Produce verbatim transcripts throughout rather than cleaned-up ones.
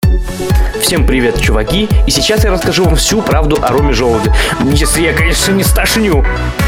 Всем привет, чуваки, и сейчас я расскажу вам всю правду о Роме Желуде. Если я, конечно, не стошню.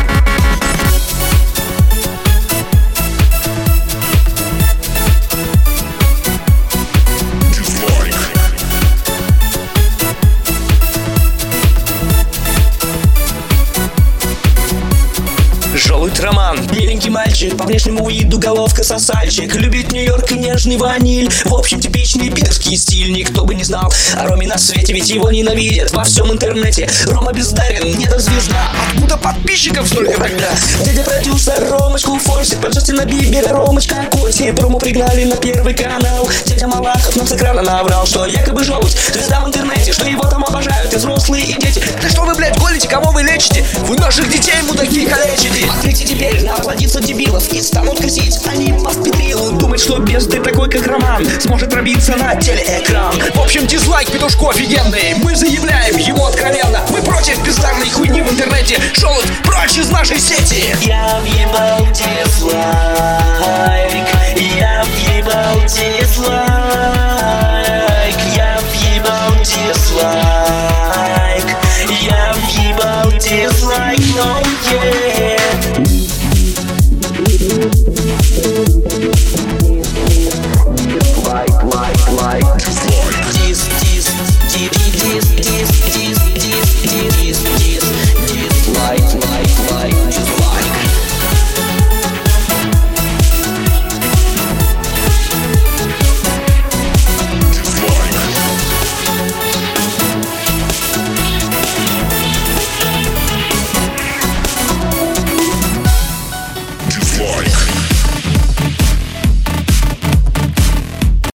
Желудь Роман, миленький мальчик, по внешнему виду головка сосальчик. Любит Нью-Йорк и нежный ваниль. В общем, типичный питерский стиль. Никто бы не знал о Роме на свете, ведь его ненавидят во всем интернете. Рома бездарен, не до звезда. Откуда подписчиков столько тогда? Дядя продюсер Ромочку форсит под Джастина Бибера. Ромочка котит, Рому пригнали на первый канал. Дядя Малахов нам с экрана наврал, что якобы Желудь звезда в интернете, что его там обожают и взрослые, и дети. Да что вы, блядь, голите, кого вы лечите? Вы наших детей, мудаки, калечите. Посмотрите теперь на плодиться дебилов и станут косить. Они повпетрилу думать, что бездны такой, как Роман, сможет пробиться на телеэкран. В общем, дизлайк петушку офигенный. Мы заявляем ему откровенно: мы против бездарной хуйни в интернете. Желудь прочь из нашей сети. Я въебал дизлайк, я въебал дизлайк, я въебал дизлайк, я въебал дизлайк, но yeah. Like, like, like